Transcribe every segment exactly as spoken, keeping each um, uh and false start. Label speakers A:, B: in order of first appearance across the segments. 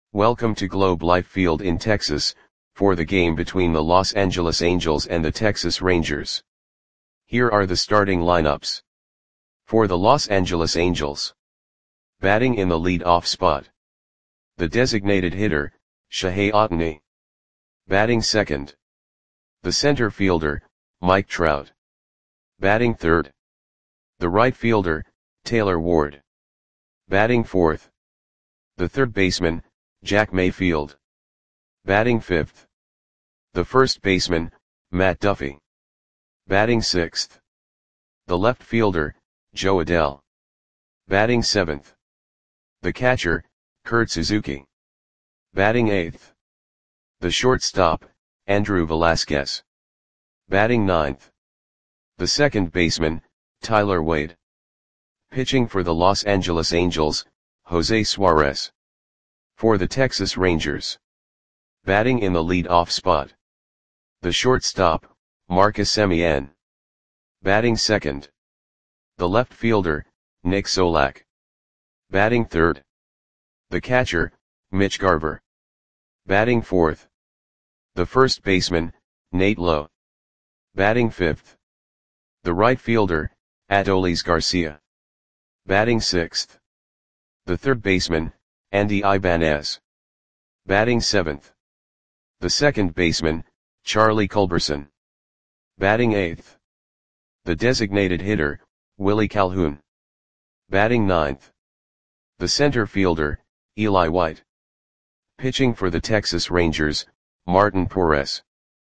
A: Welcome to Globe Life Field in Texas, for the game between the Los Angeles Angels and the Texas Rangers. Here are the starting lineups. For the Los Angeles Angels. Batting in the lead-off spot. The designated hitter, Shohei Ohtani. Batting second. The center fielder, Mike Trout. Batting third. The right fielder, Taylor Ward. Batting fourth. The third baseman, Jack Mayfield. Batting fifth. The first baseman, Matt Duffy. Batting sixth. The left fielder, Jo Adell. Batting seventh. The catcher, Kurt Suzuki. Batting eighth. The shortstop, Andrew Velasquez. Batting ninth. The second baseman, Tyler Wade. Pitching for the Los Angeles Angels, Jose Suarez. For the Texas Rangers. Batting in the lead-off spot. The shortstop, Marcus Semien. Batting second. The left fielder, Nick Solak. Batting third. The catcher, Mitch Garver. Batting fourth. The first baseman, Nate Lowe. Batting fifth. The right fielder, Adolis Garcia. Batting sixth. The third baseman, Andy Ibanez. Batting seventh. The second baseman, Charlie Culberson. Batting eighth. The designated hitter, Willie Calhoun. Batting ninth. The center fielder, Eli White. Pitching for the Texas Rangers, Martin Perez.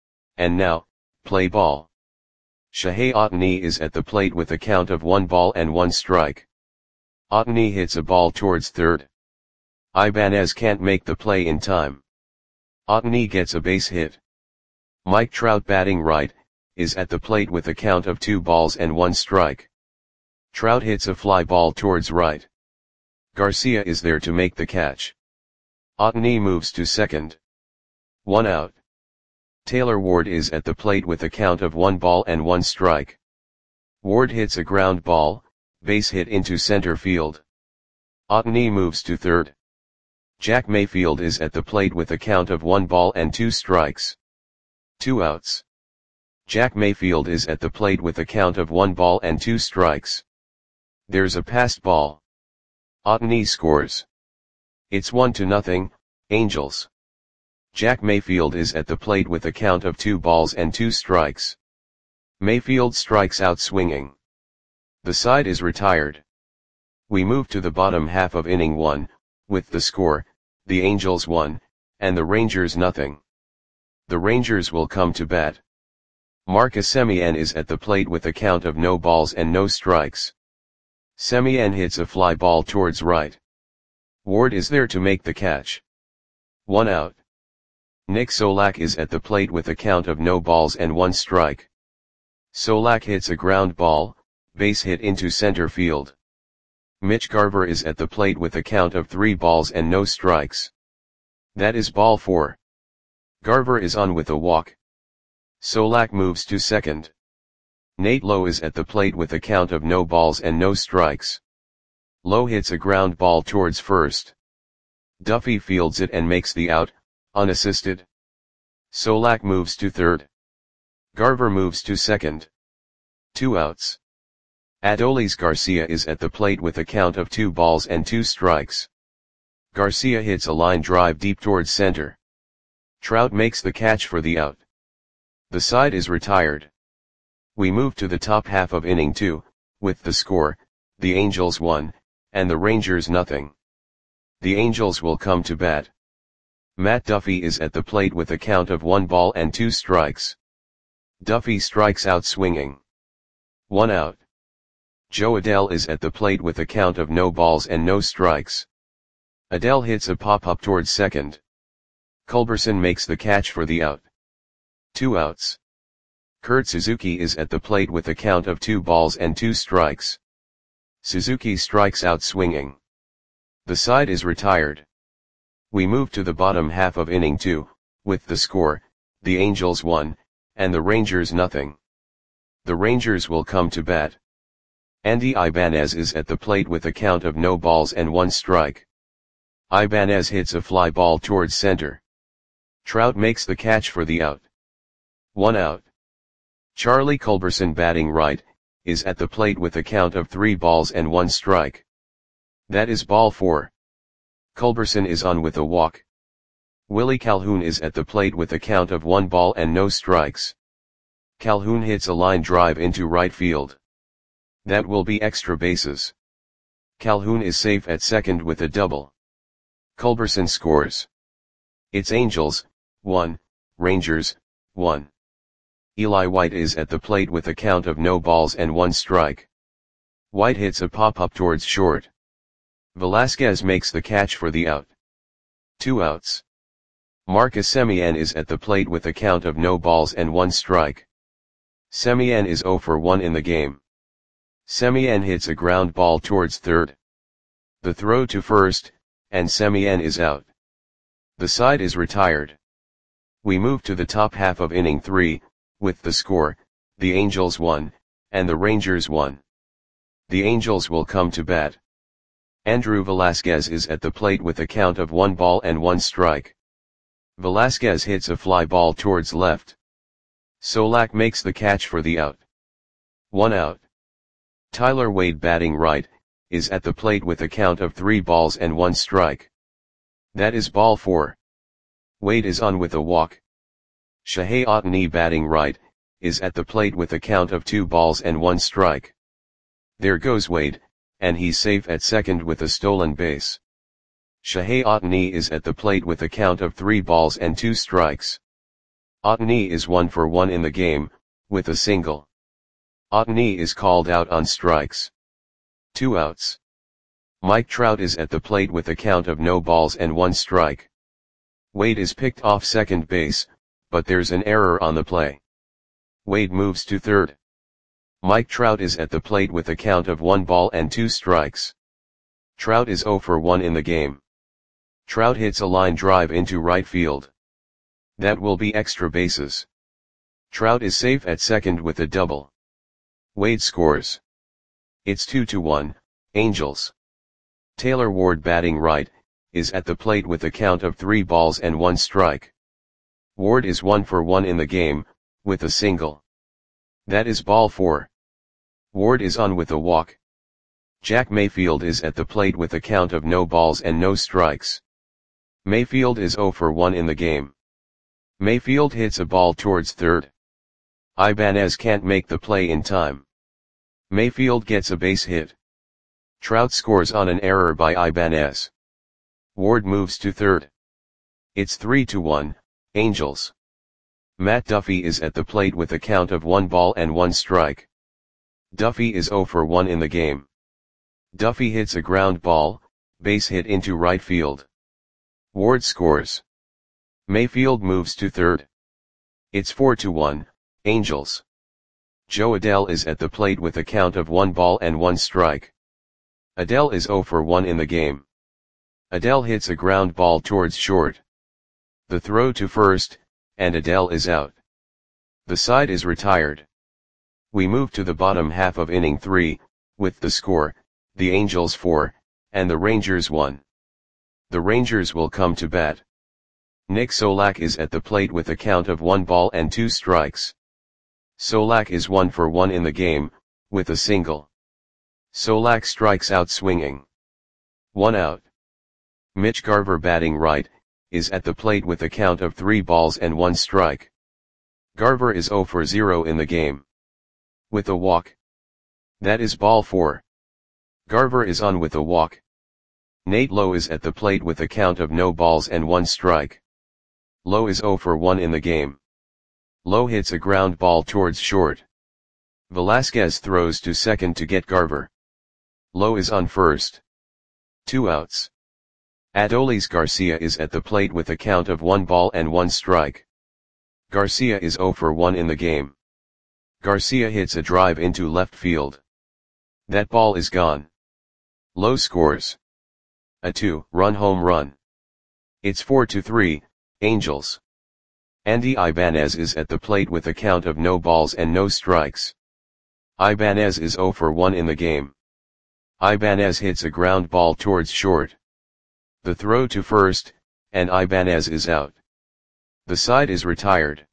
A: And now, play ball. Shohei Ohtani is at the plate with a count of one ball and one strike. Ohtani hits a ball towards third. Ibanez can't make the play in time. Ohtani gets a base hit. Mike Trout, batting right, is at the plate with a count of two balls and one strike. Trout hits a fly ball towards right. Garcia is there to make the catch. Ohtani moves to second. One out. Taylor Ward is at the plate with a count of one ball and one strike. Ward hits a ground ball, base hit into center field. Ohtani moves to third. Jack Mayfield is at the plate with a count of one ball and two strikes. Two outs. Jack Mayfield is at the plate with a count of one ball and two strikes. There's a passed ball. Ohtani scores. It's one to nothing, Angels. Jack Mayfield is at the plate with a count of two balls and two strikes. Mayfield strikes out swinging. The side is retired. We move to the bottom half of inning one, with the score, the Angels one, and the Rangers nothing. The Rangers will come to bat. Marcus Semien is at the plate with a count of no balls and no strikes. Semien hits a fly ball towards right. Ward is there to make the catch. One out. Nick Solak is at the plate with a count of no balls and one strike. Solak hits a ground ball, base hit into center field. Mitch Garver is at the plate with a count of three balls and no strikes. That is ball four. Garver is on with a walk. Solak moves to second. Nate Lowe is at the plate with a count of no balls and no strikes. Lowe hits a ground ball towards first. Duffy fields it and makes the out, unassisted. Solak moves to third. Garver moves to second. Two outs. Adolis Garcia is at the plate with a count of two balls and two strikes. Garcia hits a line drive deep towards center. Trout makes the catch for the out. The side is retired. We move to the top half of inning two, with the score, the Angels one, and the Rangers nothing. The Angels will come to bat. Matt Duffy is at the plate with a count of one ball and two strikes. Duffy strikes out swinging. One out. Jo Adell is at the plate with a count of no balls and no strikes. Adell hits a pop-up towards second. Culberson makes the catch for the out. Two outs. Kurt Suzuki is at the plate with a count of two balls and two strikes. Suzuki strikes out swinging. The side is retired. We move to the bottom half of inning two, with the score, the Angels one, and the Rangers nothing. The Rangers will come to bat. Andy Ibanez is at the plate with a count of no balls and one strike. Ibanez hits a fly ball towards center. Trout makes the catch for the out. One out. Charlie Culberson, batting right, is at the plate with a count of three balls and one strike. That is ball four. Culberson is on with a walk. Willie Calhoun is at the plate with a count of one ball and no strikes. Calhoun hits a line drive into right field. That will be extra bases. Calhoun is safe at second with a double. Culberson scores. It's Angels, one, Rangers, one. Eli White is at the plate with a count of no balls and one strike. White hits a pop-up towards short. Velasquez makes the catch for the out. Two outs. Marcus Semien is at the plate with a count of no balls and one strike. Semien is zero for one in the game. Semien hits a ground ball towards third. The throw to first, and Semien is out. The side is retired. We move to the top half of inning three, with the score, the Angels one, and the Rangers one. The Angels will come to bat. Andrew Velasquez is at the plate with a count of one ball and one strike. Velasquez hits a fly ball towards left. Solak makes the catch for the out. One out. Tyler Wade, batting right, is at the plate with a count of three balls and one strike. That is ball four. Wade is on with a walk. Shohei Ohtani, batting right, is at the plate with a count of two balls and one strike. There goes Wade, and he's safe at second with a stolen base. Shohei Ohtani is at the plate with a count of three balls and two strikes. Ohtani is one for one in the game, with a single. Ohtani is called out on strikes. Two outs. Mike Trout is at the plate with a count of no balls and one strike. Wade is picked off second base, but there's an error on the play. Wade moves to third. Mike Trout is at the plate with a count of one ball and two strikes. Trout is zero for one in the game. Trout hits a line drive into right field. That will be extra bases. Trout is safe at second with a double. Wade scores. It's two to one, Angels. Taylor Ward, batting right, is at the plate with a count of three balls and one strike. Ward is one for one in the game, with a single. That is ball four. Ward is on with a walk. Jack Mayfield is at the plate with a count of no balls and no strikes. Mayfield is zero for one in the game. Mayfield hits a ball towards third. Ibanez can't make the play in time. Mayfield gets a base hit. Trout scores on an error by Ibanez. Ward moves to third. It's three to one, Angels. Matt Duffy is at the plate with a count of one ball and one strike. Duffy is zero for one in the game. Duffy hits a ground ball, base hit into right field. Ward scores. Mayfield moves to third. It's four to one, Angels. Joe Adell is at the plate with a count of one ball and one strike. Adell is zero for one in the game. Adell hits a ground ball towards short. The throw to first, and Adell is out. The side is retired. We move to the bottom half of inning three, with the score, the Angels four, and the Rangers one. The Rangers will come to bat. Nick Solak is at the plate with a count of one ball and two strikes. Solak is one for one in the game, with a single. Solak strikes out swinging. One out. Mitch Garver, batting right, is at the plate with a count of three balls and one strike. Garver is zero for zero in the game. With a walk. That is ball four. Garver is on with a walk. Nate Lowe is at the plate with a count of no balls and one strike. Lowe is zero for one in the game. Lowe hits a ground ball towards short. Velasquez throws to second to get Garver. Lowe is on first. Two outs. Adolis Garcia is at the plate with a count of one ball and one strike. Garcia is zero for one in the game. Garcia hits a drive into left field. That ball is gone. Lowe scores. A two-run home run. It's four to three, Angels. Andy Ibanez is at the plate with a count of no balls and no strikes. Ibanez is zero for one in the game. Ibanez hits a ground ball towards short. The throw to first, and Ibanez is out. The side is retired.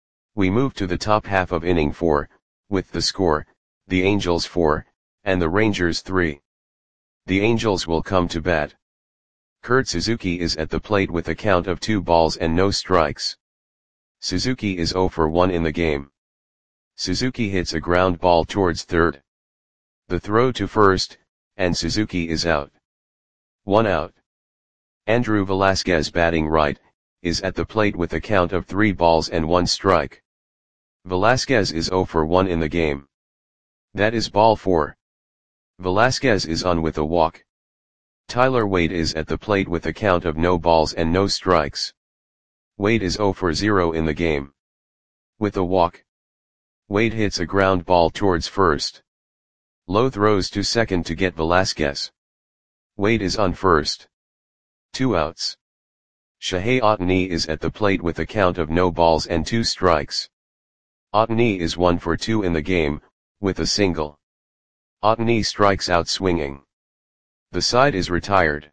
A: We move to the top half of inning four, with the score, the Angels four, and the Rangers three. The Angels will come to bat. Kurt Suzuki is at the plate with a count of two balls and no strikes. Suzuki is zero for one in the game. Suzuki hits a ground ball towards third. The throw to first, and Suzuki is out. One out. Andrew Velasquez, batting right, is at the plate with a count of three balls and one strike. Velasquez is zero for one in the game. That is ball four. Velasquez is on with a walk. Tyler Wade is at the plate with a count of no balls and no strikes. Wade is zero for zero in the game. With a walk. Wade hits a ground ball towards first. Lowe throws to second to get Velasquez. Wade is on first. Two outs. Shohei Ohtani is at the plate with a count of no balls and two strikes. Ohtani is one for two in the game, with a single. Ohtani strikes out swinging. The side is retired.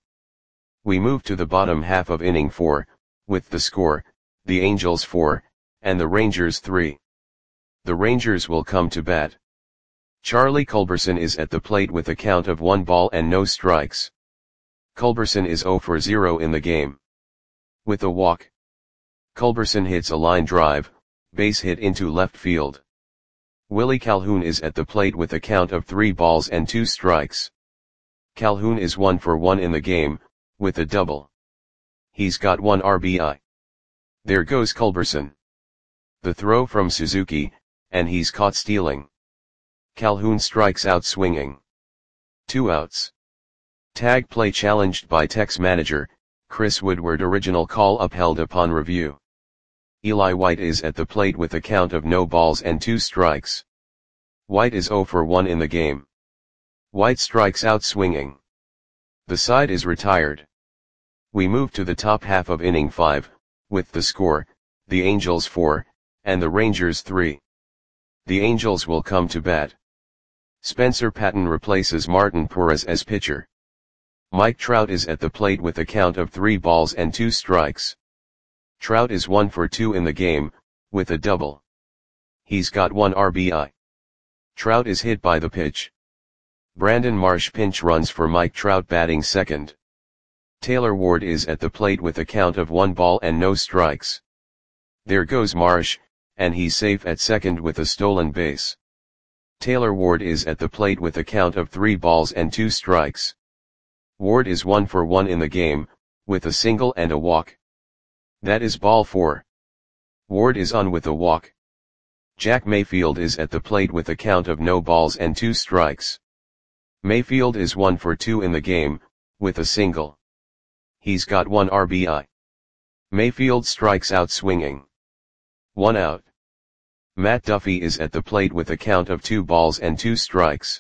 A: We move to the bottom half of inning four, with the score, the Angels four, and the Rangers three. The Rangers will come to bat. Charlie Culberson is at the plate with a count of one ball and no strikes. Culberson is zero for zero in the game. With a walk. Culberson hits a line drive, base hit into left field. Willie Calhoun is at the plate with a count of three balls and two strikes. Calhoun is one for one in the game, with a double. He's got one R B I. There goes Culberson. The throw from Suzuki, and he's caught stealing. Calhoun strikes out swinging. Two outs. Tag play challenged by Tex manager, Chris Woodward. Original call upheld upon review. Eli White is at the plate with a count of no balls and two strikes. White is zero for one in the game. White strikes out swinging. The side is retired. We move to the top half of inning five, with the score, the Angels four, and the Rangers three. The Angels will come to bat. Spencer Patton replaces Martin Perez as pitcher. Mike Trout is at the plate with a count of three balls and two strikes. Trout is one for two in the game, with a double. He's got one R B I. Trout is hit by the pitch. Brandon Marsh pinch runs for Mike Trout, batting second. Taylor Ward is at the plate with a count of one ball and no strikes. There goes Marsh, and he's safe at second with a stolen base. Taylor Ward is at the plate with a count of three balls and two strikes. Ward is one for one in the game, with a single and a walk. That is ball four. Ward is on with a walk. Jack Mayfield is at the plate with a count of no balls and two strikes. Mayfield is one for two in the game, with a single. He's got one R B I. Mayfield strikes out swinging. One out. Matt Duffy is at the plate with a count of two balls and two strikes.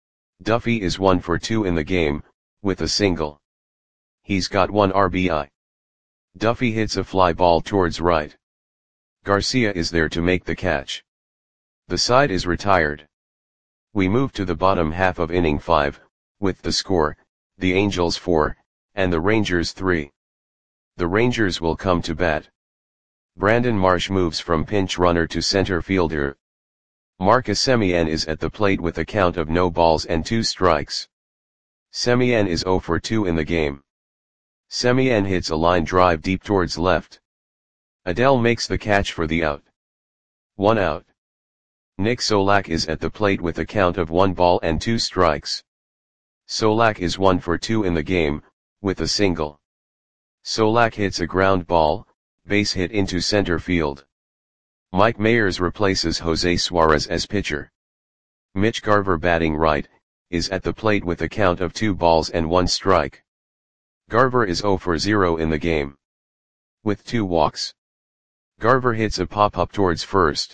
A: Duffy is one for two in the game, with a single. He's got one R B I. Duffy hits a fly ball towards right. Garcia is there to make the catch. The side is retired. We move to the bottom half of inning five, with the score, the Angels four, and the Rangers three. The Rangers will come to bat. Brandon Marsh moves from pinch runner to center fielder. Marcus Semien is at the plate with a count of no balls and two strikes. Semien is zero for two in the game. Semien hits a line drive deep towards left. Adele makes the catch for the out. One out. Nick Solak is at the plate with a count of one ball and two strikes. Solak is one for two in the game, with a single. Solak hits a ground ball, base hit into center field. Mike Mayers replaces Jose Suarez as pitcher. Mitch Garver, batting right, is at the plate with a count of two balls and one strike. Garver is zero for zero in the game. With two walks. Garver hits a pop-up towards first.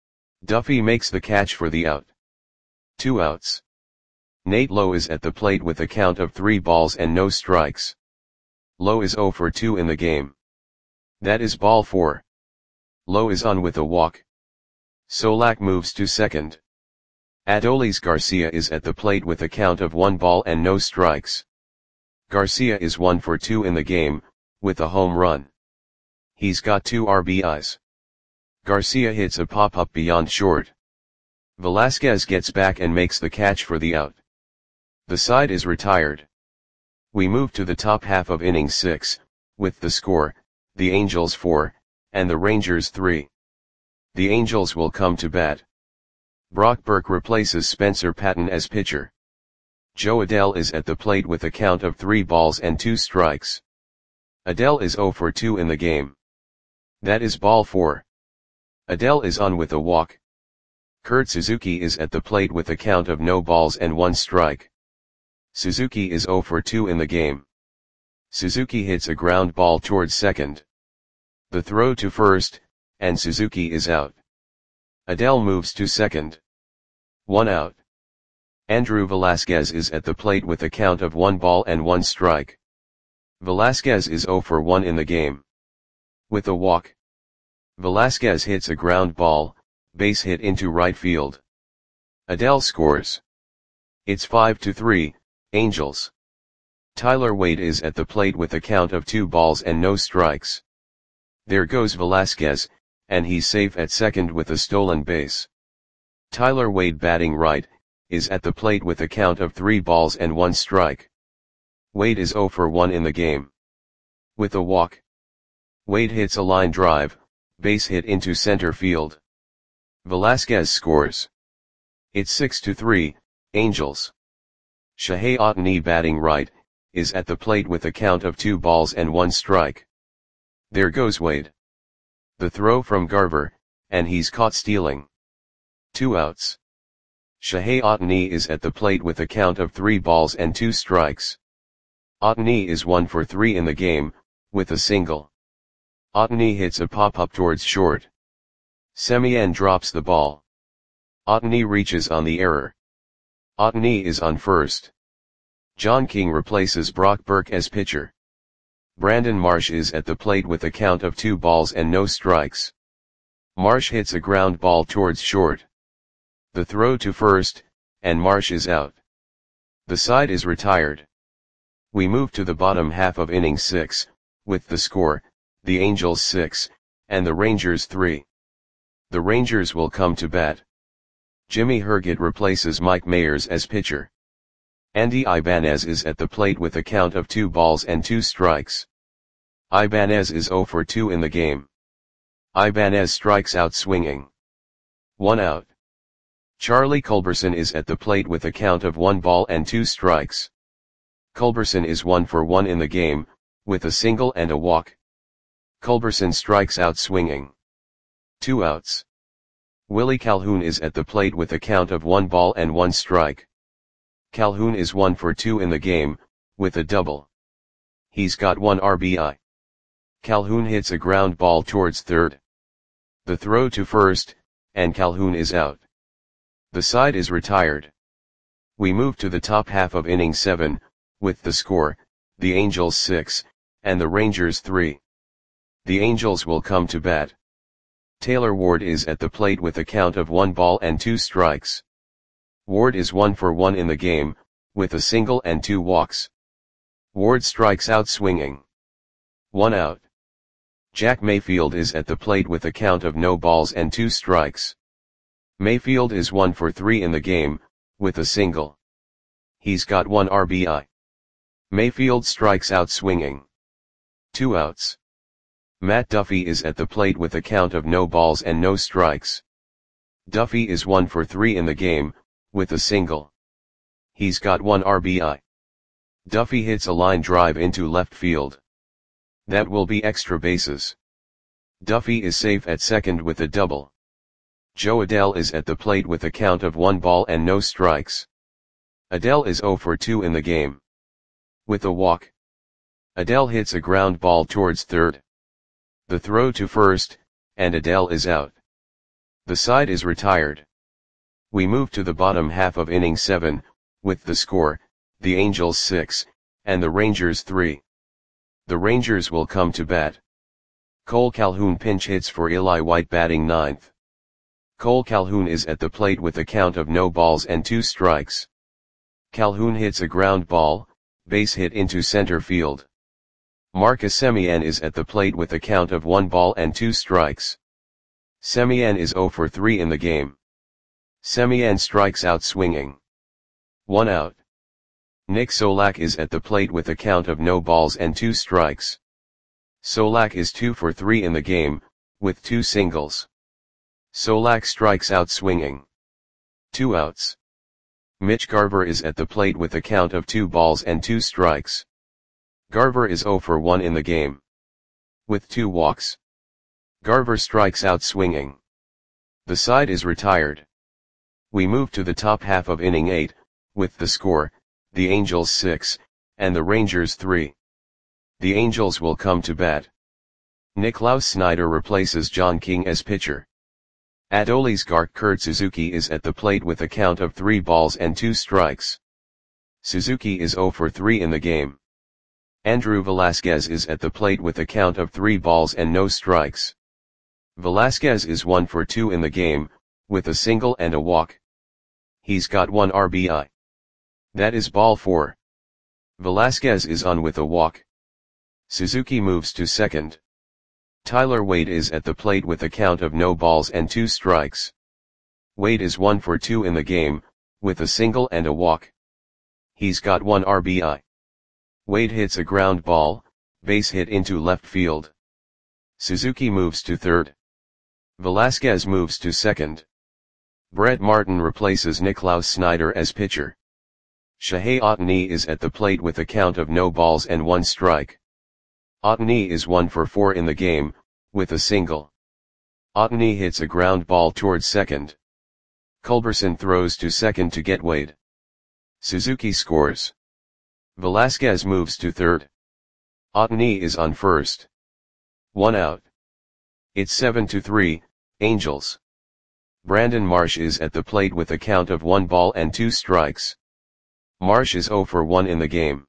A: Duffy makes the catch for the out. Two outs. Nate Lowe is at the plate with a count of three balls and no strikes. Lowe is zero for two in the game. That is ball four. Lowe is on with a walk. Solak moves to second. Adolis Garcia is at the plate with a count of one ball and no strikes. Garcia is one for two in the game, with a home run. He's got two R B Is. Garcia hits a pop-up beyond short. Velasquez gets back and makes the catch for the out. The side is retired. We move to the top half of inning six, with the score, the Angels four, and the Rangers three. The Angels will come to bat. Brock Burke replaces Spencer Patton as pitcher. Joe Adell is at the plate with a count of three balls and two strikes. Adell is zero for two in the game. That is ball four. Adell is on with a walk. Kurt Suzuki is at the plate with a count of no balls and one strike. Suzuki is zero for two in the game. Suzuki hits a ground ball towards second. The throw to first, and Suzuki is out. Adell moves to second. One out. Andrew Velasquez is at the plate with a count of one ball and one strike. Velasquez is zero for one in the game. With a walk. Velasquez hits a ground ball, base hit into right field. Adell scores. It's five to three, Angels. Tyler Wade is at the plate with a count of two balls and no strikes. There goes Velasquez, and he's safe at second with a stolen base. Tyler Wade, batting right, is at the plate with a count of three balls and one strike. Wade is zero for one in the game. With a walk. Wade hits a line drive, base hit into center field. Velasquez scores. It's six to three, Angels. Shohei Ohtani, batting right, is at the plate with a count of two balls and one strike. There goes Wade. The throw from Garver, and he's caught stealing. Two outs. Shohei Ohtani is at the plate with a count of three balls and two strikes. Ohtani is one for three in the game, with a single. Ohtani hits a pop-up towards short. Semien drops the ball. Ohtani reaches on the error. Ohtani is on first. John King replaces Brock Burke as pitcher. Brandon Marsh is at the plate with a count of two balls and no strikes. Marsh hits a ground ball towards short. The throw to first, and Marsh is out. The side is retired. We move to the bottom half of inning six, with the score, the Angels six, and the Rangers three. The Rangers will come to bat. Jimmy Herget replaces Mike Mayers as pitcher. Andy Ibanez is at the plate with a count of two balls and two strikes. Ibanez is zero for two in the game. Ibanez strikes out swinging. One out. Charlie Culberson is at the plate with a count of one ball and two strikes. Culberson is one for one in the game, with a single and a walk. Culberson strikes out swinging. Two outs. Willie Calhoun is at the plate with a count of one ball and one strike. Calhoun is one for two in the game, with a double. He's got one R B I. Calhoun hits a ground ball towards third. The throw to first, and Calhoun is out. The side is retired. We move to the top half of inning seven, with the score, the Angels six, and the Rangers three. The Angels will come to bat. Taylor Ward is at the plate with a count of one ball and two strikes. Ward is one for one in the game, with a single and two walks. Ward strikes out swinging. One out. Jack Mayfield is at the plate with a count of no balls and two strikes. Mayfield is one for three in the game, with a single. He's got one R B I. Mayfield strikes out swinging. Two outs. Matt Duffy is at the plate with a count of no balls and no strikes. Duffy is one for three in the game, with a single. He's got one R B I. Duffy hits a line drive into left field. That will be extra bases. Duffy is safe at second with a double. Joe Adell is at the plate with a count of one ball and no strikes. Adell is zero for two in the game. With a walk. Adell hits a ground ball towards third. The throw to first, and Adell is out. The side is retired. We move to the bottom half of inning seven, with the score, the Angels six, and the Rangers three. The Rangers will come to bat. Cole Calhoun pinch hits for Eli White, batting ninth. Cole Calhoun is at the plate with a count of no balls and two strikes. Calhoun hits a ground ball, base hit into center field. Marcus Semien is at the plate with a count of one ball and two strikes. Semien is zero for three in the game. Semien strikes out swinging. One out. Nick Solak is at the plate with a count of no balls and two strikes. Solak is two for three in the game, with two singles. Solak strikes out swinging. Two outs. Mitch Garver is at the plate with a count of two balls and two strikes. Garver is zero for one in the game, with two walks. Garver strikes out swinging. The side is retired. We move to the top half of inning eight, with the score, the Angels six, and the Rangers three. The Angels will come to bat. Niklaus Snyder replaces John King as pitcher. Adolis Garth Kurt Suzuki is at the plate with a count of three balls and two strikes. Suzuki is zero for three in the game. Andrew Velasquez is at the plate with a count of three balls and no strikes. Velasquez is one for two in the game, with a single and a walk. He's got one R B I. That is ball four. Velasquez is on with a walk. Suzuki moves to second. Tyler Wade is at the plate with a count of no balls and two strikes. Wade is one for two in the game, with a single and a walk. He's got one R B I. Wade hits a ground ball, base hit into left field. Suzuki moves to third. Velasquez moves to second. Brett Martin replaces Niklaus Snyder as pitcher. Shohei Ohtani is at the plate with a count of no balls and one strike. Ohtani is one for four in the game, with a single. Ohtani hits a ground ball towards second. Culberson throws to second to get Wade. Suzuki scores. Velasquez moves to third. Ohtani is on first. One out. It's seven to three, Angels. Brandon Marsh is at the plate with a count of one ball and two strikes. Marsh is zero for one in the game.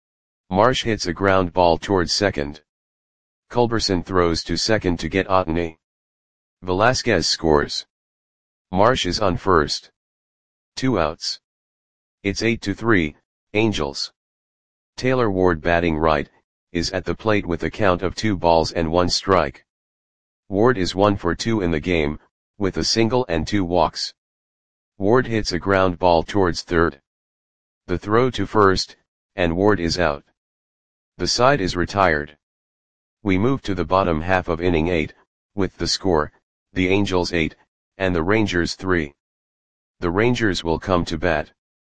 A: Marsh hits a ground ball towards second. Culberson throws to second to get Ohtani. Velasquez scores. Marsh is on first. Two outs. It's eight to three, Angels. Taylor Ward, batting right, is at the plate with a count of two balls and one strike. Ward is one for two in the game, with a single and two walks. Ward hits a ground ball towards third. The throw to first, and Ward is out. The side is retired. We move to the bottom half of inning eight, with the score, the Angels eight, and the Rangers three. The Rangers will come to bat.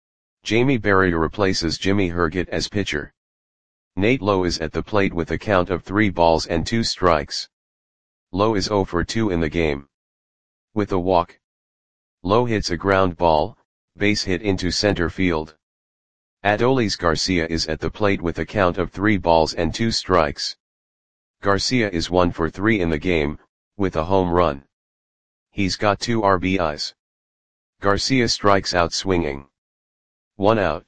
A: Jamie Berry replaces Jimmy Herget as pitcher. Nate Lowe is at the plate with a count of three balls and two strikes. Lowe is zero for two in the game, with a walk. Lowe hits a ground ball, base hit into center field. Adolis Garcia is at the plate with a count of three balls and two strikes. Garcia is one for three in the game, with a home run. He's got two R B Is. Garcia strikes out swinging. One out.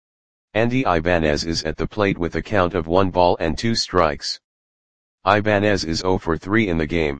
A: Andy Ibanez is at the plate with a count of one ball and two strikes. Ibanez is zero for three in the game.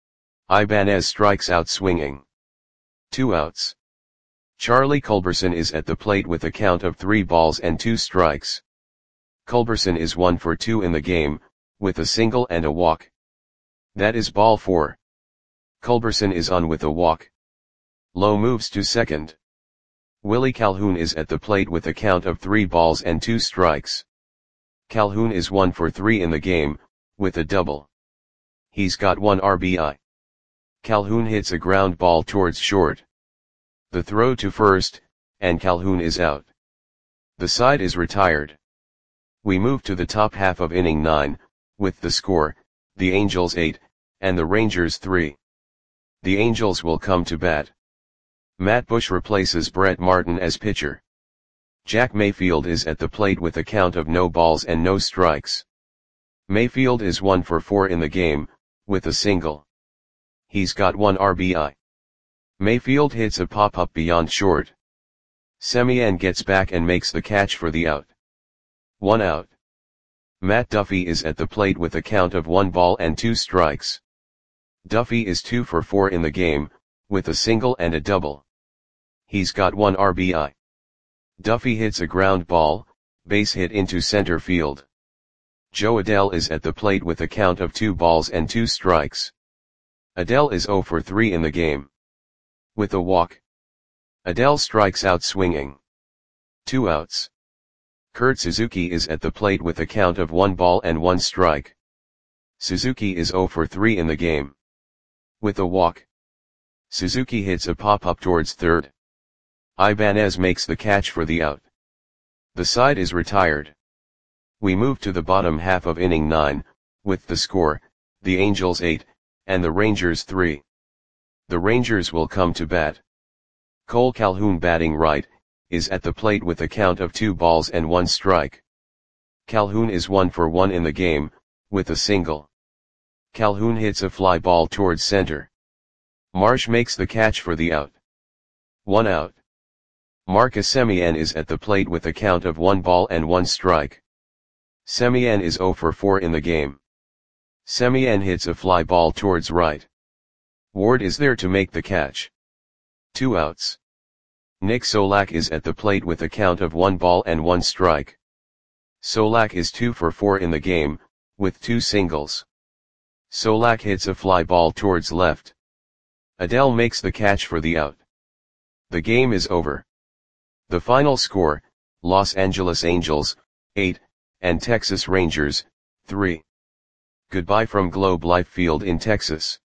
A: Ibanez strikes out swinging. Two outs. Charlie Culberson is at the plate with a count of three balls and two strikes. Culberson is one for two in the game, with a single and a walk. That is ball four. Culberson is on with a walk. Lowe moves to second. Willie Calhoun is at the plate with a count of three balls and two strikes. Calhoun is one for three in the game, with a double. He's got one R B I. Calhoun hits a ground ball towards short. The throw to first, and Calhoun is out. The side is retired. We move to the top half of inning nine, with the score, the Angels eight, and the Rangers three. The Angels will come to bat. Matt Bush replaces Brett Martin as pitcher. Jack Mayfield is at the plate with a count of no balls and no strikes. Mayfield is one for four in the game, with a single. He's got one R B I. Mayfield hits a pop-up beyond short. Semien gets back and makes the catch for the out. One out. Matt Duffy is at the plate with a count of one ball and two strikes. Duffy is two for four in the game, with a single and a double. He's got one R B I. Duffy hits a ground ball, Base hit into center field. Jo Adell is at the plate with a count of two balls and two strikes. Adell is zero for three in the game. With a walk. Adell strikes out swinging. Two outs. Kurt Suzuki is at the plate with a count of one ball and one strike. Suzuki is zero for three in the game. With a walk. Suzuki hits a pop-up towards third. Ibanez makes the catch for the out. The side is retired. We move to the bottom half of inning nine, with the score, the Angels eight, and the Rangers three. The Rangers will come to bat. Cole Calhoun, batting right, is at the plate with a count of two balls and one strike. Calhoun is one for one in the game, with a single. Calhoun hits a fly ball towards center. Marsh makes the catch for the out. One out. Marcus Semien is at the plate with a count of one ball and one strike. Semien is zero for four in the game. Semien hits a fly ball towards right. Ward is there to make the catch. Two outs. Nick Solak is at the plate with a count of one ball and one strike. Solak is two for four in the game, with two singles. Solak hits a fly ball towards left. Adell makes the catch for the out. The game is over. The final score, Los Angeles Angels, eight, and Texas Rangers, three. Goodbye from Globe Life Field in Texas.